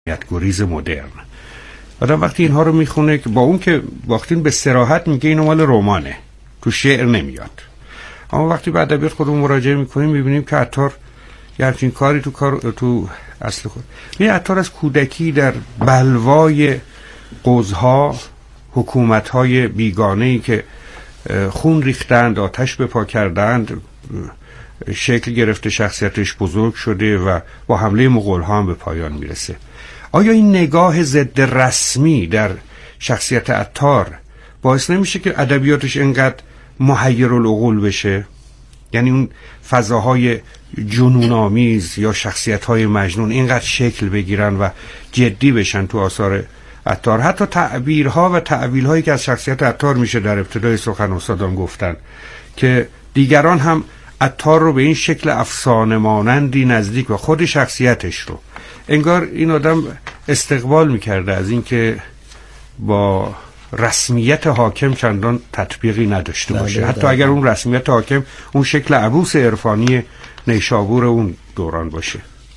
گریز مدرن. آدم وقتی اینها رو میخونه که با اون که وقتی به صراحت میگه اینو مال رمانه، تو شعر نمیاد، اما وقتی به ادبیات خودمون مراجعه میکنیم میبینیم که عطار یه همچین کاری تو اصل خود عطار از کودکی در بلوای قوزها، حکومت‌های بیگانه‌ای که خون ریختند، آتش به پا کردند، شکل گرفته، شخصیتش بزرگ شده و با حمله مغول‌ها هم به پایان میرسه. آیا این نگاه ضد رسمی در شخصیت عطار باعث نمیشه که ادبیاتش اینقدر محیرالعقول بشه؟ یعنی اون فضاهای جنون‌آمیز یا شخصیت‌های مجنون اینقدر شکل بگیرن و جدی بشن تو آثار عطار. حتی تعبیرها و تعبیرهایی که از شخصیت عطار میشه در ابتدای سخن استادان گفتن که دیگران هم عطار رو به این شکل افسانه مانندی نزدیک و خود شخصیتش رو انگار این آدم استقبال میکرده از این که با رسمیت حاکم چندان تطبیقی نداشته باشه، حتی اگر اون رسمیت حاکم اون شکل عبوس عرفانی نیشابور اون دوران باشه.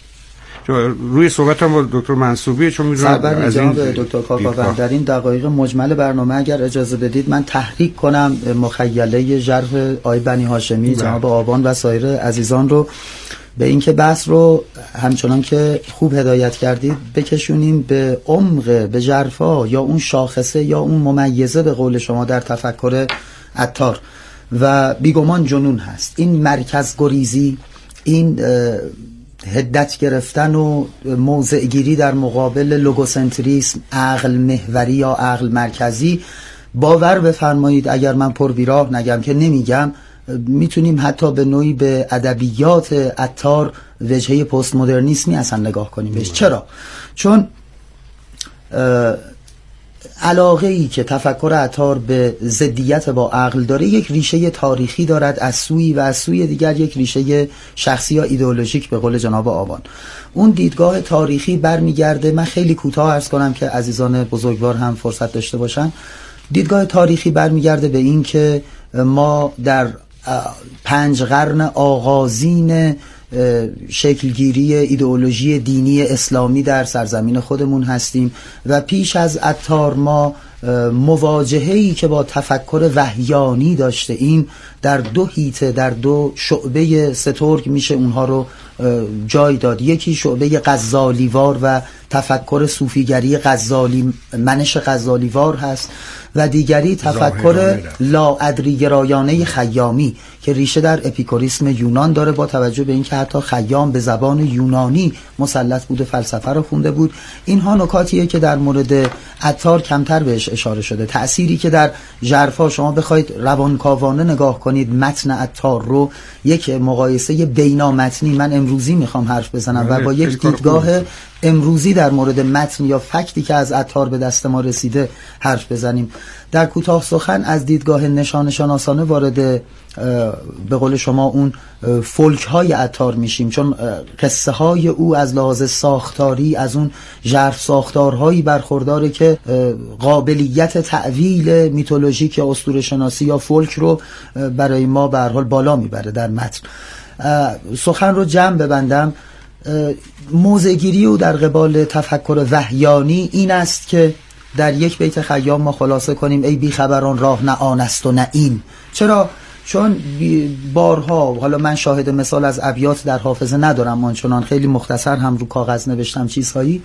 روی صحبتم با دکتر منصوبی چون می‌دونم از این دکتر کاکاوند در این دقایق مجمل برنامه اگر اجازه بدید من تحریک کنم مخیله ژرف آقای بنی هاشمی، جناب آبان و سایر عزیزان رو به اینکه بحث رو همچنان که خوب هدایت کردید بکشونیم به عمق، به ژرفا یا اون شاخصه یا اون ممیزه به قول شما در تفکر عطار و بیگمان جنون هست. این مرکز گریزی، این هدت گرفتن و موضع گیری در مقابل لوگوسنتریسم، عقل محوری یا عقل مرکزی، باور بفرمایید اگر من پر بیراه نگم که نمیگم، میتونیم حتی به نوعی به ادبیات عطار وجهه پست مدرنیسمی اصلا نگاه کنیم بهش. چرا؟ چون علاقه ای که تفکر عطار به ضدیت با عقل داره یک ریشه تاریخی دارد از سوی و از سوی دیگر یک ریشه شخصی یا ایدئولوژیک به قول جناب آبان. اون دیدگاه تاریخی برمیگرده، من خیلی کوتاه عرض کنم که عزیزان بزرگوار هم فرصت داشته باشن. دیدگاه تاریخی برمیگرده به این که ما در 5 قرن آغازین شکلگیری ایدئولوژی دینی اسلامی در سرزمین خودمون هستیم و پیش از عطار ما مواجهه‌ای که با تفکر وحیانی داشته ایم در 2 حیطه، در 2 شعبه سترگ میشه اونها رو جای داد. یکی شعبه غزالیوار و تفکر صوفیگری غزالی، منش غزالیوار هست و دیگری تفکر لاادری گرایانه خیامی که ریشه در اپیکوریسم یونان داره، با توجه به اینکه حتی خیام به زبان یونانی مسلط بود و فلسفه رو خونده بود. اینها نکاتیه که در مورد عطار کمتر بهش اشاره شده. تأثیری که در ژرفا شما بخواید روانکاوانه نگاه کنید متن عطار رو، یک مقایسه بینامتنی، من امروزی میخوام حرف بزنم و با یک دیدگاه امروزی در مورد متن یا فکتی که از عطار به دست ما رسیده حرف بزنیم. در کوتاه سخن از دیدگاه نشان شناسانه وارد به قول شما اون فولک های عطار میشیم، چون قصه های او از لحاظ ساختاری از اون ژرف ساختارهایی برخورداره که قابلیت تعویل میتولوژیک یا اسطوره شناسی یا فولک رو برای ما به هر حال بالا میبره در متن. سخن رو جمع ببندم، موضع‌گیری او در قبال تفکر وحیانی این است که در یک بیت خیام ما خلاصه کنیم ای بی خبران راه نه آن است و نه این. چرا؟ چون بارها، حالا من شاهد مثال از ابیات در حافظه ندارم آنچنان، خیلی مختصر هم رو کاغذ نوشتم چیزهایی،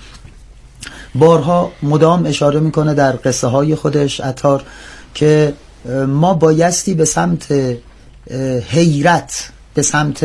بارها مدام اشاره میکنه در قصه های خودش عطار که ما بایستی به سمت حیرت، به سمت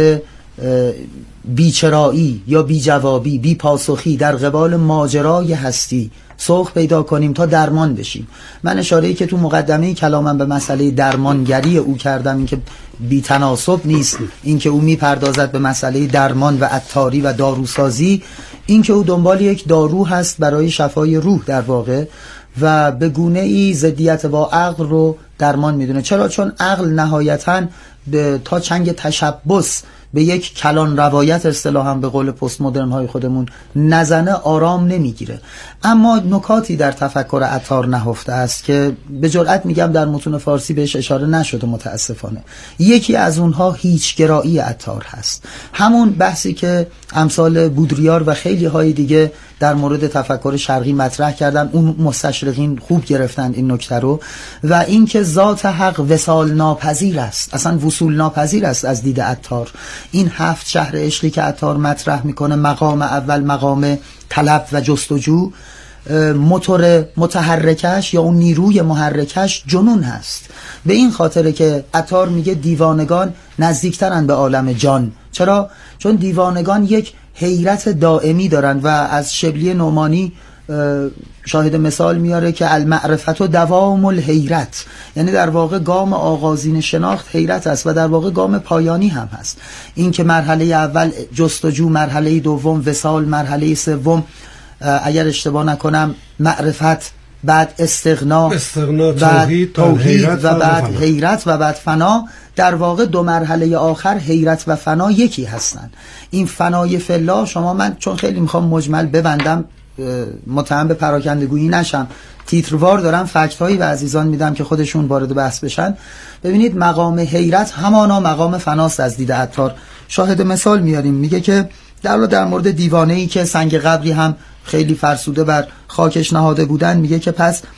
بیچرایی یا بیجوابی، بی پاسخی در قبال ماجرای هستی سوق پیدا کنیم تا درمان بشیم. من اشاره‌ای که تو مقدمه کلامم به مسئله درمانگری او کردم این که بی تناسب نیست، این که او میپردازد به مسئله درمان و عطاری و داروسازی، این که او دنبال یک دارو هست برای شفای روح در واقع و به گونه ای ضدیت با عقل رو درمان میدونه. چرا؟ چون عقل نهایتاً تا چنگ تشبث به یک کلان روایت اصطلاحاً به قول پست مدرن های خودمون نزنه آرام نمیگیره. اما نکاتی در تفکر عطار نهفته است که به جرئت میگم در متون فارسی بهش اشاره نشده متاسفانه. یکی از اونها هیچگرایی عطار هست، همون بحثی که امثال بودریار و خیلی های دیگه در مورد تفکر شرقی مطرح کردن، اون مستشرقین خوب گرفتن این نکته رو، و اینکه ذات حق وصال ناپذیر است، اصلا وصول ناپذیر است از دید عطار. این 7 شهر عشقی که عطار مطرح میکنه، مقام اول مقام طلب و جستجو، موتور متحرکش یا اون نیروی محرکش جنون هست. به این خاطره که عطار میگه دیوانگان نزدیکترن به عالم جان. چرا؟ چون دیوانگان یک حیرت دائمی دارن و از شبلی نعمانی شاهد مثال میاره که المعرفت و دوام الحیرت، یعنی در واقع گام آغازین شناخت حیرت است و در واقع گام پایانی هم هست. این که مرحله اول جستجو، مرحله دوم وصال، مرحله سوم اگر اشتباه نکنم معرفت، بعد استغنا، بعد توحید و بعد حیرت و بعد فنا. در واقع 2 مرحله آخر حیرت و فنا یکی هستن. این فنای فلا شما، من چون خیلی میخوام مجمل ببندم متهم به پراکندگویی نشم، تیتروار دارم فکت‌هایی به عزیزان میدم که خودشون وارد بحث بشن. ببینید مقام حیرت همانا مقام فناست از دید عطار. شاهد مثال میاریم، میگه که در مورد دیوانه‌ای که سنگ قبری هم خیلی فرسوده بر خاکش نهاده بودن، میگه که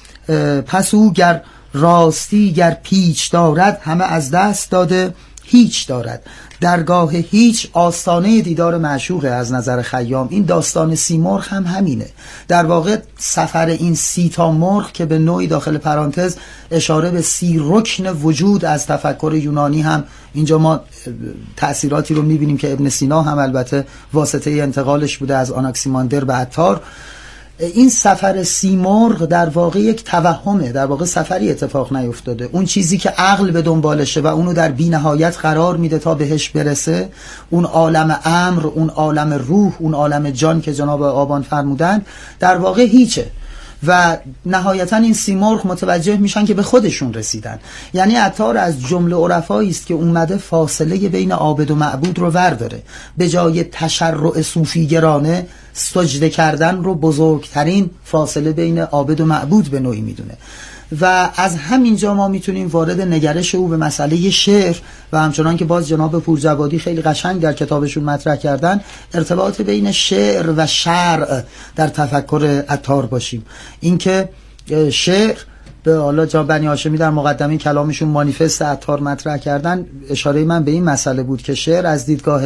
پس او گر راستی گر پیچ دارد، همه از دست داده هیچ دارد. درگاه هیچ آستانه دیدار معشوقه از نظر خیام. این داستان 30 مرغ هم همینه. در واقع سفر این 30 تا مرغ که به نوعی داخل پرانتز اشاره به 30 رکن وجود از تفکر یونانی هم اینجا ما تأثیراتی رو میبینیم که ابن سینا هم البته واسطه انتقالش بوده از آناکسیماندر به عطار. این سفر 30 مرغ در واقع یک توهمه، در واقع سفری اتفاق نیفتاده. اون چیزی که عقل به دنبالشه و اونو در بی نهایت قرار میده تا بهش برسه، اون عالم امر، اون عالم روح، اون عالم جان که جناب آبان فرمودن، در واقع هیچه. و نهایتا این 30 مرغ متوجه میشن که به خودشون رسیدن. یعنی عطار از جمله عرفایی است که اومده فاصله بین عابد و معبود رو ورداره، به جای تشرع صوفی گرانه سجده کردن رو بزرگترین فاصله بین عابد و معبود به نوعی میدونه. و از همینجا ما میتونیم وارد نگرش او به مسئله شعر و همچنان که باز جناب پورجوادی خیلی قشنگ در کتابشون مطرح کردن، ارتباط بین شعر و شرع در تفکر عطار باشیم. اینکه شعر، به حالا جناب بنی هاشمی در مقدمه کلامشون مانیفست عطار مطرح کردن، اشاره من به این مسئله بود که شعر از دیدگاه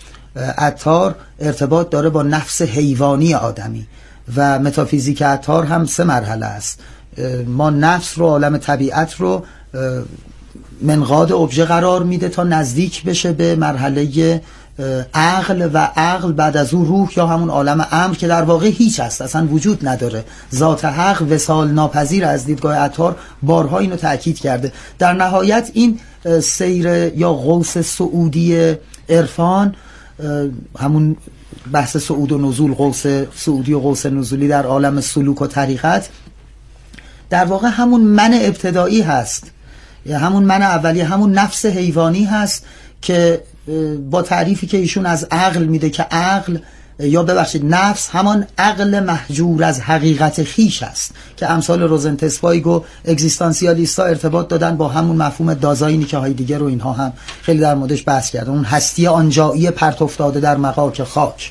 عطار ارتباط داره با نفس حیوانی آدمی و متافیزیک عطار هم 3 مرحله است. ما نفس رو، عالم طبیعت رو منقاد ابژه قرار میده تا نزدیک بشه به مرحله عقل و عقل بعد از او روح یا همون عالم امر که در واقع هیچ است، اصلا وجود نداره. ذات حق وصال ناپذیر از دیدگاه عطار بارها اینو تأکید کرده. در نهایت این سیر یا غوث سعودی عرفان، همون بحث صعود و نزول، غوث سعودی و غوث نزولی در عالم سلوک و طریقت، در واقع همون من ابتدایی هست، یا همون من اولیه، همون نفس حیوانی هست که با تعریفی که ایشون از عقل میده که عقل، یا ببخشید نفس، همان عقل محجور از حقیقت خیش است که امثال روزنتسپایگ و اگزیستانسیالیستا ارتباط دادن با همون مفهوم دازاینی که هایدگر و اینها هم خیلی در موردش بحث کردن، اون هستی آنجایی پرت افتاده در مغاک خاک.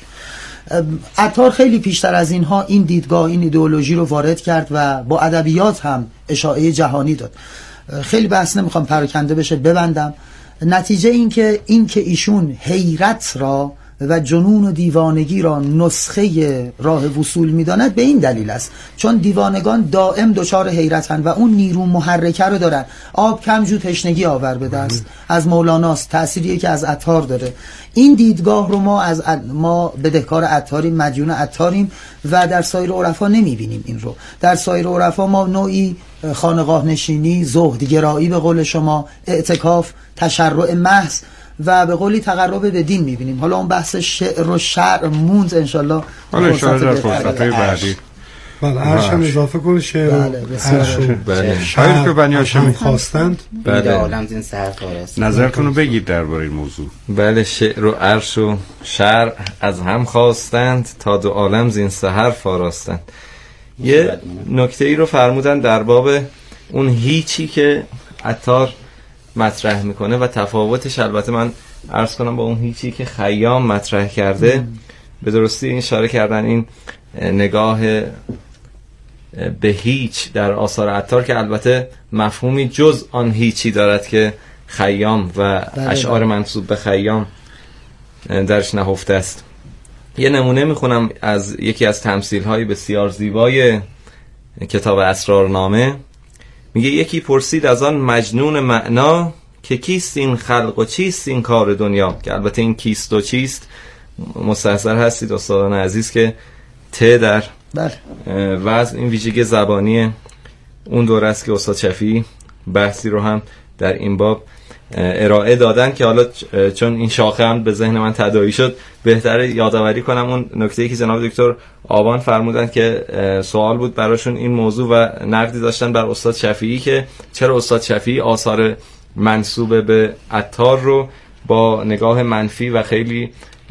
عطار خیلی پیشتر از اینها این دیدگاه، این ایدئولوژی رو وارد کرد و با ادبیات هم اشاعه جهانی داد. خیلی بحث نمیخوام پراکنده بشه، ببندم. نتیجه این که ایشون حیرت را و جنون و دیوانگی را نسخه راه وصول میداند به این دلیل است چون دیوانگان دائم دچار حیرتن و اون نیرو محرکه رو دارن. آب کم جو تشنگی آور به دست از مولاناست، تأثیریه که از عطار داره. این دیدگاه رو ما بدهکار عطاریم، مدیون عطاریم و در سایر عرفا نمیبینیم این رو. در سایر عرفا ما نوعی خانقاه نشینی، زهدگرایی به قول شما، اعتکاف، تشرع محض و به قولی تقرب به دین میبینیم. حالا اون بحث شعر و شرع موند انشالله حالا انشالله در فرصتهای بعدی. بله، عرش هم اضافه کن، شعر و عرش و شاید که بنی هاشمی خواستند. بله، نظرتون رو بگید درباره این موضوع. بله، شعر و عرش و شرع از هم خواستند تا 2 عالم زین سحر فاراستند. یه نکته ای رو فرمودن در باب اون هیچی که عطار مطرح میکنه و تفاوتش، البته من عرض کنم با اون هیچی که خیام مطرح کرده، به درستی این اشاره کردن این نگاه به هیچ در آثار عطار که البته مفهومی جز آن هیچی دارد که خیام و اشعار منسوب به خیام درش نهفته است. یه نمونه میخونم از یکی از تمثیل‌های بسیار زیبای کتاب اسرارنامه. میگه یکی پرسید از آن مجنون معنا که کیست این خلق و چیست این کار دنیا، که البته این کیست و چیست مستحضر هستید استادان عزیز که در وضع این ویژگی زبانی اون دوره است که استاد شفیعی بحثی رو هم در این باب ارائه دادن که حالا چون این شاخه هم به ذهن من تداعی شد بهتره یادآوری کنم اون نکته‌ای که جناب دکتر آبان فرمودن که سوال بود براشون این موضوع و نقدی داشتن بر استاد شفیعی که چرا استاد شفیعی آثار منسوب به عطار رو با نگاه منفی و خیلی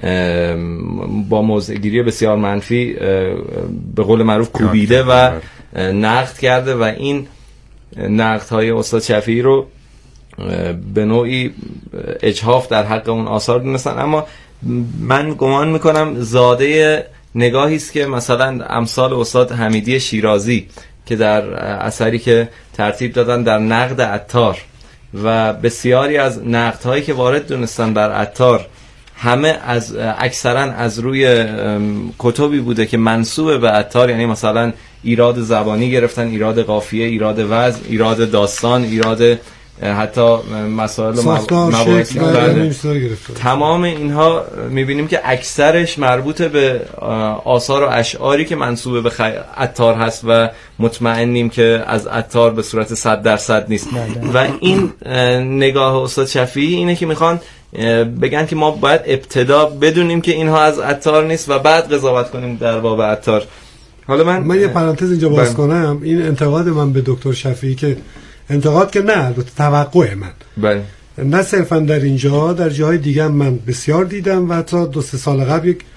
با موضع‌گیری بسیار منفی به قول معروف کوبیده و نقد کرده و این نقدهای استاد شفیعی رو به نوعی اجحاف در حق اون آثار دونستن. اما من گمان میکنم زاده نگاهی است که مثلا امثال استاد حمیدی شیرازی که در اثری که ترتیب دادن در نقد عطار و بسیاری از نقدهایی که وارد دونستن بر عطار همه از اکثرا از روی کتبی بوده که منسوب به عطار، یعنی مثلا ایراد زبانی گرفتن، ایراد قافیه، ایراد وزن، ایراد داستان، ایراد حتی مسائل مباحثی تمام اینها میبینیم که اکثرش مربوط به آثار و اشعاری که منسوب به عطار هست و مطمئنیم که از عطار به صورت 100% نیست. و این نگاه استاد شفیعی اینه که میخوان بگن که ما باید ابتدا بدونیم که اینها از عطار نیست و بعد قضاوت کنیم در باب عطار. حالا من یه پرانتز اینجا باز کنم. این انتقاد من به دکتر شفیعی که انتقاد که نه، توقع من بله، نه صرفا در اینجا، در جاهای دیگه من بسیار دیدم و حتی 2-3 سال قبل یک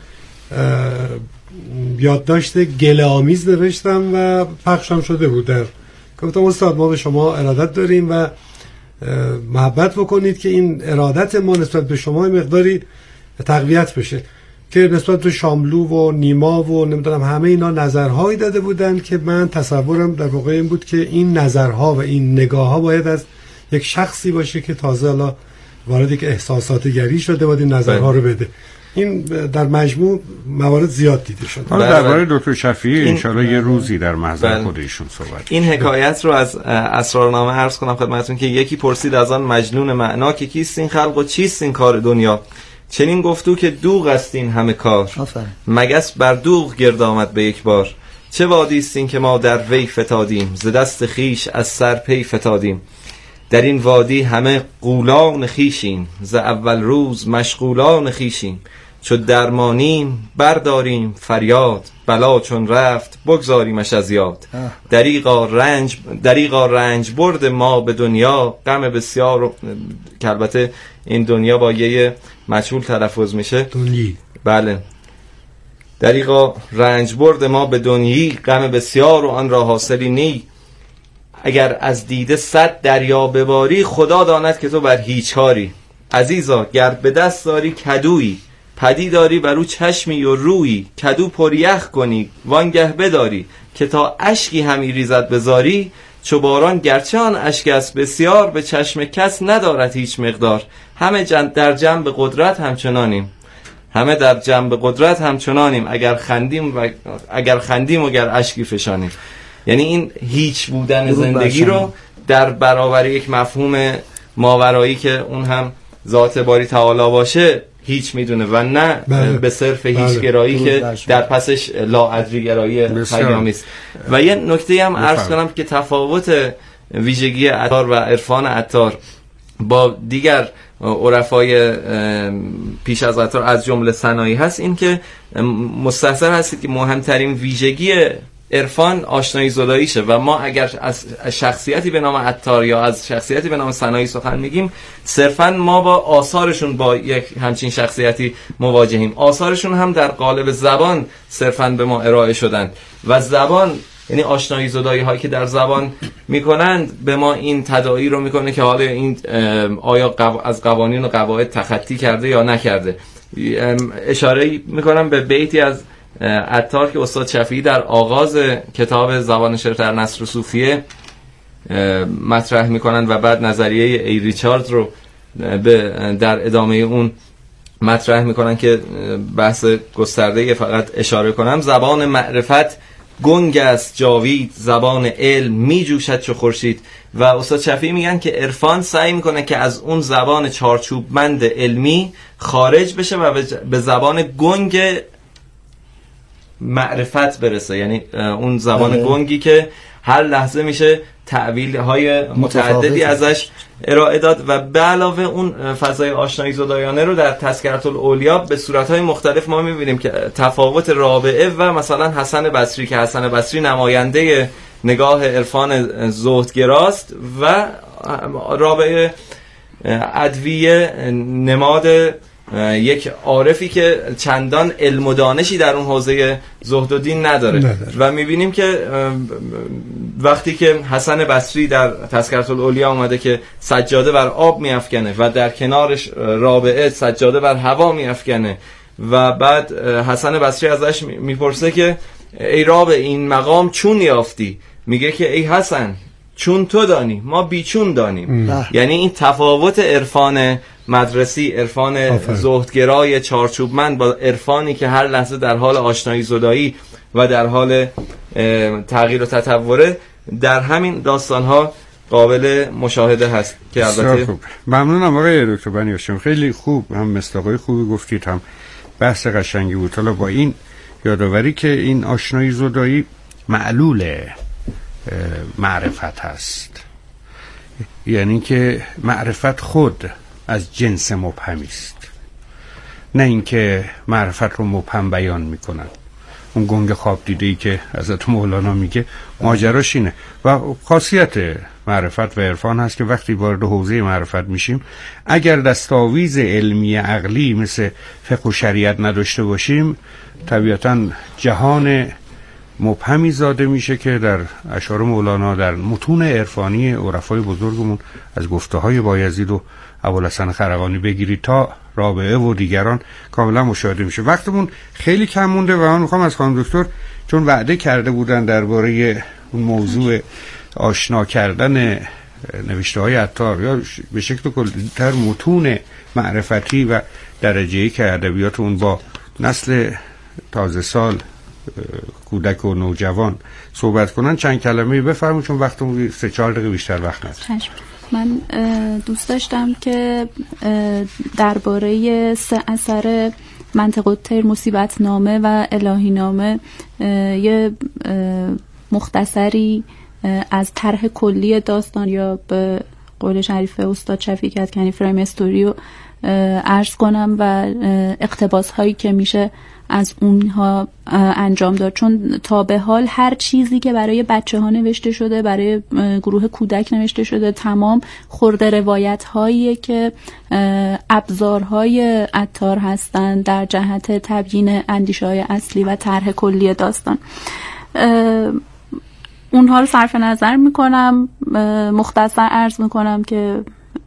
یادداشت گله آمیز نوشتم و پخشم شده بود. در گفتم استاد ما به شما ارادت داریم و محبت بکنید که این ارادت ما نسبت به شما مقداری تقویت بشه، که نسبت به شاملو و نیما و نمیدونم همه اینا نظرهایی داده بودن که من تصورم در واقع این بود که این نظرها و این نگاهها باید از یک شخصی باشه که تازه حالا وارد یک احساسات گری شده بود این نظرها رو بده. این در مجموع موارد زیاد دیده شد. حالا درباره دکتر شفیعی انشالله یه روزی در محضر خودشون صحبت. این حکایت رو از اسرارنامه عرض کنم خدمتتون که یکی پرسید از آن مجنون معنا که کیست این خلق و چیست این کار دنیا، چنین گفتو که دوغ است این همه کار، مگس بر دوغ گرد آمد به یک بار، چه وادی است این که ما در وی فتادیم، ز دست خیش از سر پی فتادیم، در این وادی همه غولان خیشیم، ز اول روز مشغولان خیشیم، چو درمانیم برداریم فریاد، بلا چون رفت بگذاریمش از یاد، دریغا رنج برد ما به دنیا، غم بسیار که البته این دنیا با یه مجهول تلفظ میشه دنیی. بله، دریغا رنج برد ما به دنیی، غم بسیار و آن را حاصلی نی، اگر از دیده 100 دریا بباری، خدا داند که تو بر هیچ کاری، عزیزا گر به دست داری کدویی، پدی داری بر او چشمی و رویی، کدو پر یخ کنی وانگه بداری، که تا اشکی همی ریزد بزاری، چو باران گرچه آن اشک است بسیار، به چشم کس ندارد هیچ مقدار، همه در جنب قدرت همچنانیم، همه در جنب قدرت همچنانیم، اگر خندیم و گر اشکی فشانیم. یعنی این هیچ بودن زندگی رو در برابر یک مفهوم ماورایی که اون هم ذات باری تعالی باشه هیچ میدونه و نه به صرف هیچ گرایی که در پسش لاادری گرایی خیامی است. و یه نکته هم عرض کنم که تفاوت ویژگی عطار و عرفان عطار با دیگر عرفای پیش از عطار از جمله سنایی هست، این که مستحضر هستید که مهمترین ویژگی عرفان آشنایی زداییشه و ما اگر از شخصیتی به نام عطار یا از شخصیتی به نام سنایی سخن میگیم، صرفا ما با آثارشون با یک همچین شخصیتی مواجهیم. آثارشون هم در قالب زبان صرفا به ما ارائه شدن و زبان، یعنی آشنایی زدایی هایی که در زبان میکنند به ما این تداعی رو میکنه که حالا این آیا از قوانین و قواعد تخطی کرده یا نکرده. اشاره میکنم به بیتی از عطار که استاد شفیعی در آغاز کتاب زبان شعر در نثر و صوفیه مطرح میکنن و بعد نظریه ای ریچارد رو در ادامه اون مطرح میکنن که بحث گسترده فقط اشاره کنم. زبان معرفت گنگ است جاوید، زبان علم می جوشد چو خورشید. و استاد شفیعی میگن که عرفان سعی میکنه که از اون زبان چارچوبمند علمی خارج بشه و به زبان گنگ معرفت برسه، یعنی اون زبان گنگی که هر لحظه میشه تعویل های متعددی ازش ارائه داد و به علاوه اون فضای آشنایی زدایانه رو در تذکرة الاولیا به صورتهای مختلف ما میبینیم که تفاوت رابعه و مثلا حسن بصری که حسن بصری نماینده نگاه عرفان زهدگراست و رابعه ادویه نماد یک عارفی که چندان علم و دانشی در اون حوزه زهد و دین نداره. و میبینیم که وقتی که حسن بصری در تذکرة الاولیا اومده که سجاده بر آب میافکنه و در کنارش رابعه سجاده بر هوا میافکنه و بعد حسن بصری ازش میپرسه که ای رابعه این مقام چون یافتی؟ میگه که ای حسن چون تو دانی ما بیچون دانیم. یعنی این تفاوت عرفان مدرسی، عرفان زهدگرای چارچوبمند با عرفانی که هر لحظه در حال آشنایی زدایی و در حال تغییر و تطوره، در همین داستان‌ها قابل مشاهده هست که البته خوب. ممنونم آقای دکتر بنیاشم، خیلی خوب، هم مصداقای خوبی گفتید، هم بحث قشنگی بود. حالا با این یادآوری که این آشنایی زدایی معلول معرفت هست، یعنی که معرفت خود از جنس مبهمی است، نه اینکه معرفت رو مبهم بیان میکنن. اون گنگ خواب دیده‌ای که حضرت مولانا میگه ماجراش اینه و خاصیت معرفت و عرفان هست که وقتی وارد حوزه معرفت میشیم، اگر دستاویز علمی عقلی مثل فقه و شریعت نداشته باشیم، طبیعتاً جهان مبهمی زاده میشه که در اشعار مولانا، در متون عرفانی عرفای بزرگمون از گفته های بایزید و ابوالحسن خرقانی بگیرید تا رابعه و دیگران کاملا مشاهده میشه. وقتمون خیلی کم مونده و من میخوام از خانم دکتر، چون وعده کرده بودن درباره اون موضوع آشنا کردن نوشته های عطار یا به شکل کلی‌تر متون معرفتی و درجه‌ای که ادبیات اون با نسل تازه سال، کودک و نوجوان صحبت کنن، چند کلمه بفرمایید چون وقتمون 3-4 دقیقه بیشتر وقت نداریم. من دوست داشتم که درباره 3 اثر منطق الطیر، مصیبت نامه و الهی نامه یه مختصری از طرح کلی داستان یا به قول شریف استاد شفیعی کدکنی فریم استوری رو عرض کنم و اقتباس هایی که میشه از اونها انجام داد، چون تا به حال هر چیزی که برای بچه ها نوشته شده، برای گروه کودک نوشته شده، تمام خرده روایت هایی که ابزارهای عطار هستند در جهت تبیین اندیشه های اصلی و طرح کلی داستان. اونها رو صرف نظر میکنم، مختصر عرض میکنم که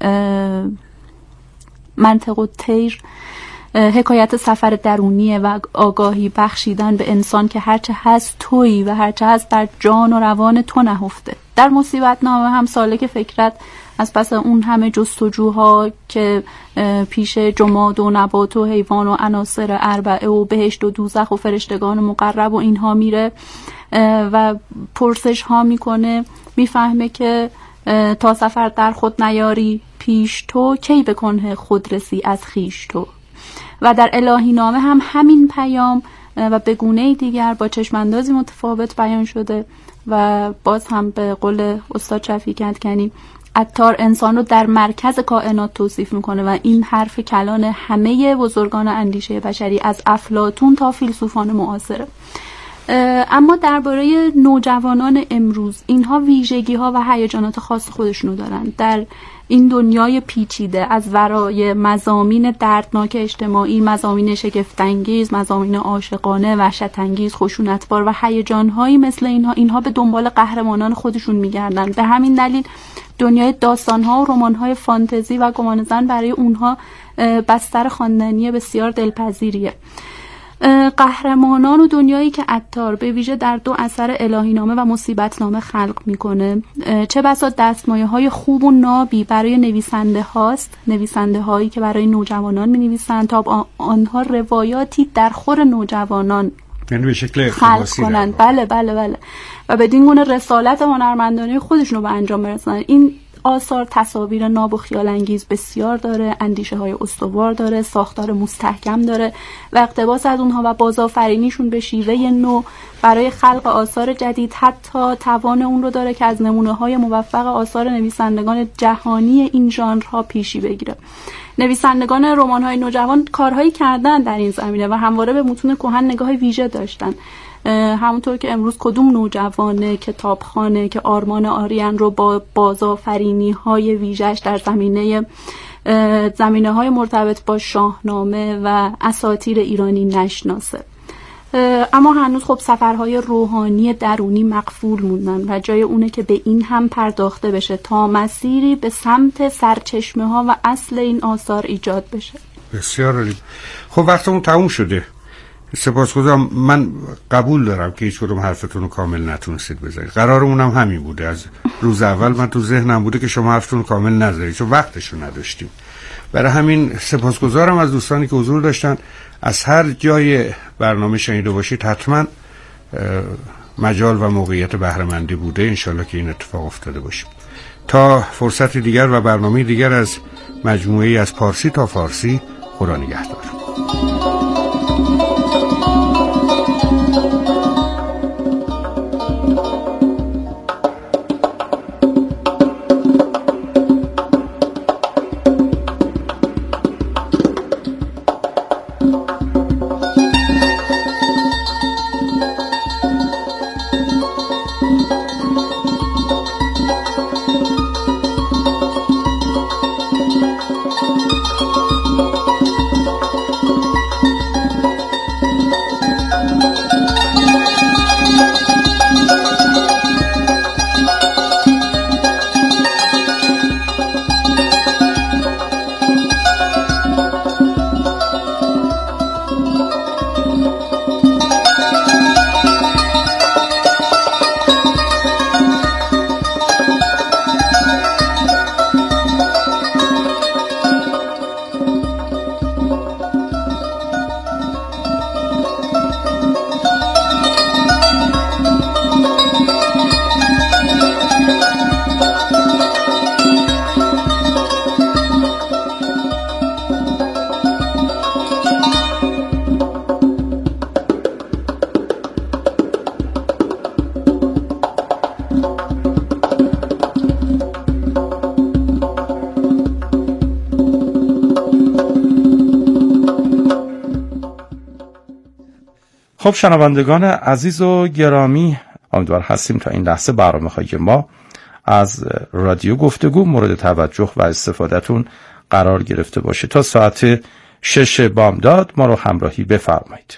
منطق الطیر حکایت سفر درونیه و آگاهی بخشیدن به انسان که هرچه هست تویی و هرچه هست در جان و روان تو نهفته. در مصیبت نامه هم سالک فکرت از پس اون همه جستجوها که پیش جماد و نبات و حیوان و عناصر اربعه و بهشت و دوزخ و فرشتگان مقرب و اینها میره و پرسش ها میکنه، میفهمه که تا سفر در خود نیاری پیش تو، کی بکنه خود رسی از خیش تو. و در الهی نامه هم همین پیام و به گونه دیگر با چشماندازی متفاوت بیان شده و باز هم به قول استاد شفیعی کدکنی عطار انسان رو در مرکز کائنات توصیف میکنه و این حرف کلان همه بزرگان اندیشه بشری از افلاطون تا فیلسوفان معاصره. اما درباره نوجوانان امروز، اینها ویژگی ها و هیجانات خاص خودشونو دارن. در این دنیای پیچیده از ورای مضامین دردناک اجتماعی، مضامین شگفت‌انگیز، مضامین عاشقانه، وحشت‌انگیز، خشونتبار و هیجان‌هایی مثل اینها به دنبال قهرمانان خودشون میگردن. به همین دلیل دنیای داستان‌ها و رمان‌های فانتزی و گمانه‌زن برای اونها بستر خواندنی بسیار دلپذیریه. قهرمانان و دنیایی که عطار به ویژه در 2 اثر الهینامه و مصیبتنامه خلق میکنه چه بسا دستمایه‌های خوب و نابی برای نویسنده هاست، نویسنده هایی که برای نوجوانان می نویسند تا آنها روایاتی در خور نوجوانان یعنی به شکل خلق کنند. بله بله بله و بدین گونه رسالت هنرمندانه خودشون رو به انجام برسونن. این آثار تصاویر ناب و خیال انگیز بسیار داره، اندیشه های استوار داره، ساختار مستحکم داره و اقتباس از اونها و بازآفرینیشون به شیوه نو برای خلق آثار جدید حتی توان اون رو داره که از نمونه های موفق آثار نویسندگان جهانی این ژانرها پیشی بگیره. نویسندگان رمان‌های نوجوان کارهایی کردن در این زمینه و همواره به متون کهن نگاه ویژه داشتن. همونطور که امروز کدوم نوجوان کتابخانه که آرمان آریان رو با بازآفرینی‌های ویژه‌اش در زمینه‌های مرتبط با شاهنامه و اساطیر ایرانی نشناسه. اما هنوز خب سفرهای روحانی درونی مقفول موندن و جای اونه که به این هم پرداخته بشه تا مسیری به سمت سرچشمه ها و اصل این آثار ایجاد بشه. بسیار عالی. خب وقتمون تموم شده. سپاسگزارم. من قبول دارم که هیچ کدوم حرفتون رو کامل نتونستید بزنید. قرارمون هم همین بوده. از روز اول من تو ذهنم بوده که شما حرفتون رو کامل نذارید چون وقتشو نداشتیم. برای همین سپاسگزارم از دوستانی که حضور داشتن. از هر جای برنامه شنیده باشید حتما مجال و موقعیت بهره‌مندی بوده. انشالله که این اتفاق افتاده باشه. تا فرصت دیگر و برنامه دیگر از مجموعه از پارسی تا فارسی، خدا نگهدار. خب شنوندگان عزیز و گرامی، امیدوار هستیم تا این لحظه برنامه‌های ما از رادیو گفتگو مورد توجه و استفادهتون قرار گرفته باشه. تا ساعت 6 بامداد ما رو همراهی بفرمایید.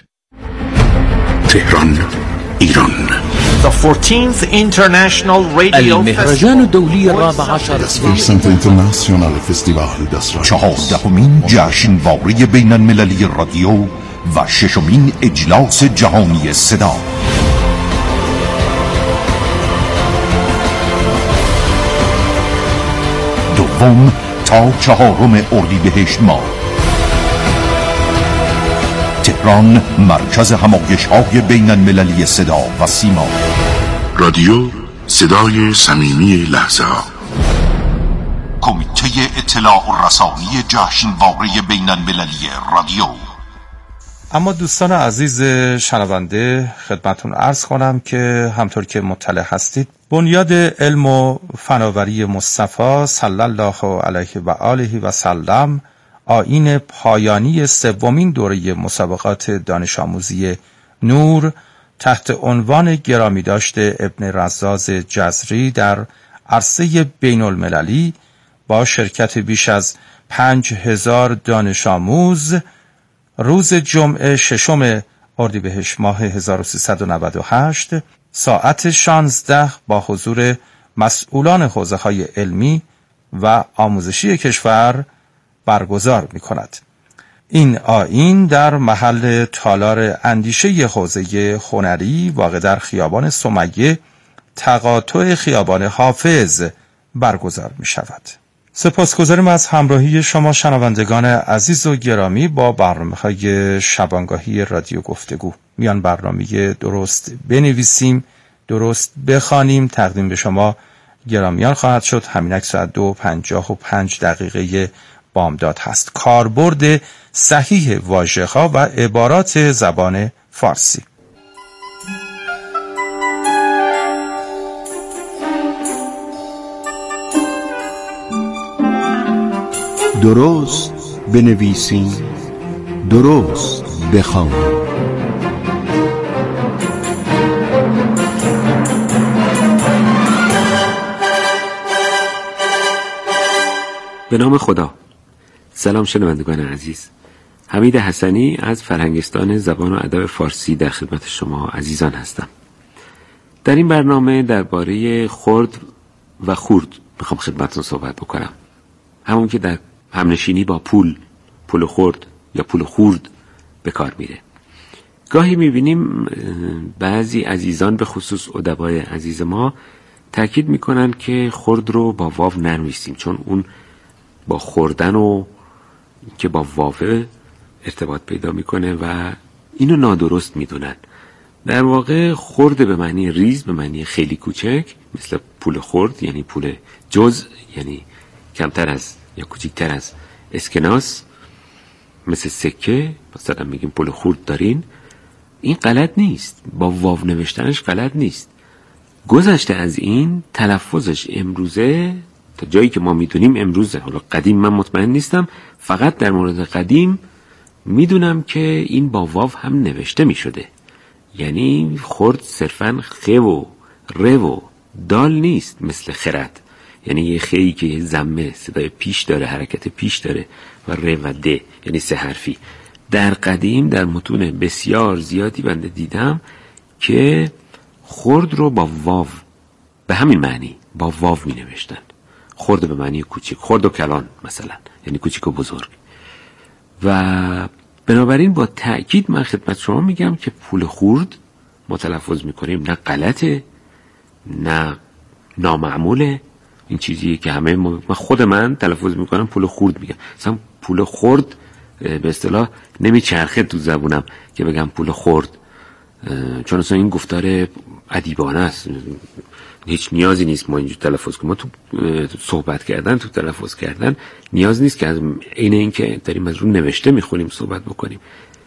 تهران، ایران. The 14th International Radio المهرجان الدولي 14 First International Festival دسرا 14مین جشنواره بین المللی رادیو و 6مین اجلاس جهانی صدا. دوم تا 4 اردیبهشت ماه، تهران، مرکز همایش‌های بین المللی صدا و سیما. رادیو صدای صمیمی لحظه ها. کمیته اطلاع و رسانی جشنواره بین المللی رادیو. اما دوستان عزیز شنونده، خدمتون عرض کنم که همطور که مطلع هستید، بنیاد علم و فناوری مصطفی صلی الله علیه و آله و سلم، آیین پایانی 3مین دوره مسابقات دانش آموزی نور تحت عنوان گرامی داشته ابن رزاز جزری در عرصه بین المللی با شرکت بیش از 5000 دانش آموز روز جمعه 6 اردیبهشت ماه 1398 ساعت 16 با حضور مسئولان حوزه‌های علمی و آموزشی کشور برگزار می‌کند. این آیین در محل تالار اندیشه حوزه هنری واقع در خیابان سمیه تقاطع خیابان حافظ برگزار می شود. سپاسگزاریم از همراهی شما شنوندگان عزیز و گرامی با برنامه‌های شبانگاهی رادیو گفتگو. میان برنامه درست بنویسیم، درست بخوانیم تقدیم به شما گرامیان خواهد شد. همینک ساعت 2:55 بامداد هست. کاربرد صحیح واژه‌ها و عبارات زبان فارسی. درست بنویسیم، درست بخوانیم. به نام خدا. سلام شنوندگان عزیز، حمید حسنی از فرهنگستان زبان و ادب فارسی در خدمت شما عزیزان هستم. در این برنامه درباره خرد و خورد میخوام خدمتتون صحبت بکنم. همون که در همنشینی با پول خرد یا پول خورد به کار میره. گاهی میبینیم بعضی عزیزان به خصوص ادبای عزیز ما تاکید میکنن که خرد رو با واو ننویسیم، چون اون با خوردن و که با واو ارتباط پیدا میکنه و اینو نادرست میدونن. در واقع خرد به معنی ریز، به معنی خیلی کوچک، مثل پول خرد یعنی پول جزء، یعنی کمتر از یا کوچکتر از اسکناس، مثل سکه مثلا میگیم پول خرد دارین. این غلط نیست، با واو نوشتنش غلط نیست. گذشته از این تلفظش امروزه تا جایی که ما میدونیم امروزه. حالا قدیم من مطمئن نیستم، فقط در مورد قدیم میدونم که این با واو هم نوشته میشده. یعنی خرد صرفاً خ و ر و دال نیست مثل خرد، یعنی یه خی که یه ضمه صدای پیش داره، حرکت پیش داره، و ر و د یعنی سه حرفی. در قدیم در متون بسیار زیادی بنده دیدم که خرد رو با واو به همین معنی با واو می نوشتن. خرد به معنی کوچک، خرد و کلان مثلا، یعنی کوچک و بزرگ. و بنابراین با تأکید من خدمت شما میگم که پول خورد ما تلفظ میکنیم، نه غلطه نه نامعموله. این چیزیه که همه من خود من تلفظ میکنم پول خورد میگم. مثلا پول خورد به اصطلاح نمیچرخه تو زبونم که بگم پول خورد، چون اصلا این گفتار ادیبانه است. هیچ نیازی نیست ما اینجور تلفظ کنیم. ما تو صحبت کردن، تو تلفظ کردن نیاز نیست که از عین این که داریم از رو نوشته میخونیم صحبت بکنیم.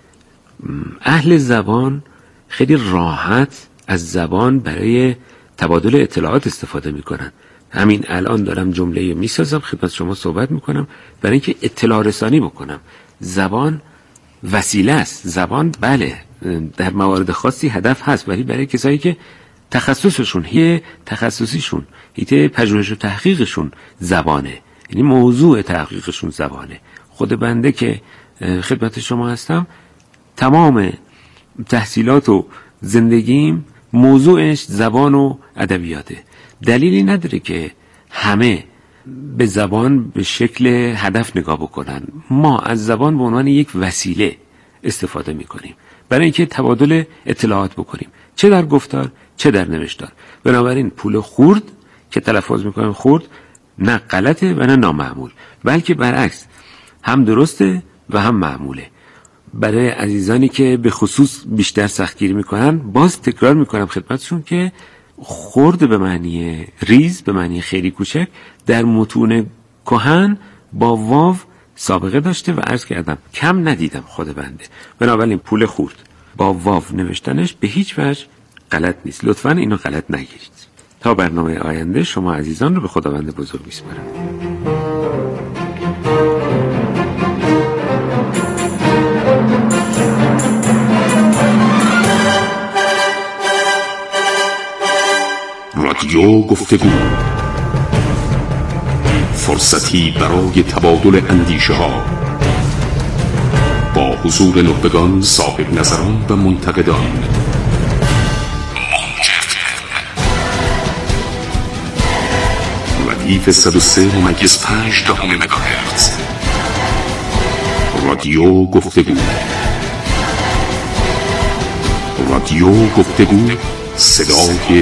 اهل زبان خیلی راحت از زبان برای تبادل اطلاعات استفاده میکنن. همین الان دارم جمله میسازم خدمت شما صحبت میکنم برای اینکه اطلاع رسانی بکنم. زبان وسیله است. زبان بله در موارد خاصی هدف هست، ولی برای کسایی که تخصصشون تخصصیشون پژوهش و تحقیقشون زبانه، یعنی موضوع تحقیقشون زبانه. خود بنده که خدمت شما هستم تمام تحصیلات و زندگیم موضوعش زبان و ادبیاته. دلیلی نداره که همه به زبان به شکل هدف نگاه بکنن. ما از زبان به عنوان یک وسیله استفاده میکنیم برای اینکه تبادل اطلاعات بکنیم، چه در گفتار چه در نوشتار. بنابراین پول خورد که تلفظ میکنیم خورد نه غلطه و نه نامعمول، بلکه برعکس هم درسته و هم معموله. برای عزیزانی که به خصوص بیشتر سختگیری میکنن باز تکرار میکنم خدمتشون که خرد به معنی ریز، به معنی خیلی کوچک، در متون کهن با واو سابقه داشته و عرض کردم کم ندیدم خود بنده. بنابراین پول خورد با واو نوشتنش به هیچ وجه غلط نیست. لطفاً اینو غلط نگیرید. تا برنامه آینده شما عزیزان رو به خداوند بزرگ میسپارم. رادیو گفتگو، فرصتی برای تبادل اندیشه ها با حضور نخبگان، صاحب نظران و منتقدان. ردیف 103.5 مگاهرتز. رادیو گفتگو. رادیو گفتگو، صدای